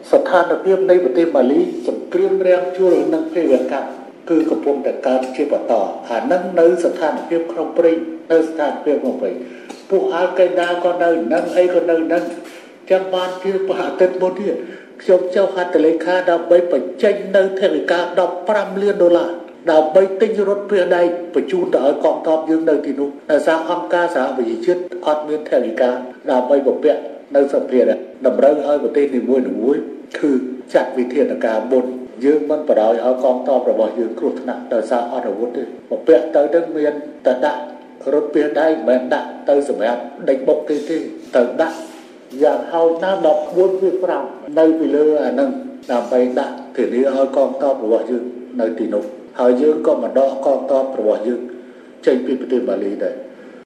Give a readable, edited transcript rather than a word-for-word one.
ស្ថានភាពនៃប្រទេសម៉ាលីសង្គ្រាមរាំងជួលនិងភេរវកម្មគឺកំពុងតែកើតជាបន្តអានឹងនៅស្ថានភាពក្នុងព្រៃនៅស្ថានភាពក្នុងព្រៃពួកអាល់កេដាក៏នៅនឹងអីក៏នៅនឹងចាំបានជាប្រអាទិត្យមុននេះខ្ញុំចុះហត្ថលេខាដើម្បីបញ្ចេញនៅថវិកា$15 លានដើម្បីទិញរថភេរដែកបញ្ជូនទៅឲ្យកងទ័ពយើងនៅទីនោះដោយសារអង្គការសហប្រជាជាតិអត់មានថវិកាដើម្បីបំពាក់នៅសម្ភារៈតម្រូវឲ្យប្រទេសនីមួយៗគឺចាត់វិធានការមុនយើងមិនបដ ாய் ឲ្យកងទ័ពរបស់យើងគ្រោះថ្នាក់ដោយសារអត់អាវុធទេបំពាក់ទៅនឹងមានតែដាក់រថភេរដែកមិនដាក់ទៅសម្រាប់ដេញបុកទេទៅដាក់យ៉ាងហោចណាស់14វា5នៅពីលើអានឹងដើម្បីដាក់ធានាឲ្យកងទ័ពរបស់យើងនៅទីនោះហើយយើងក៏មកដកកងទ័ពរបស់យើងចេញពីប្រទេសម៉ាលីដែរ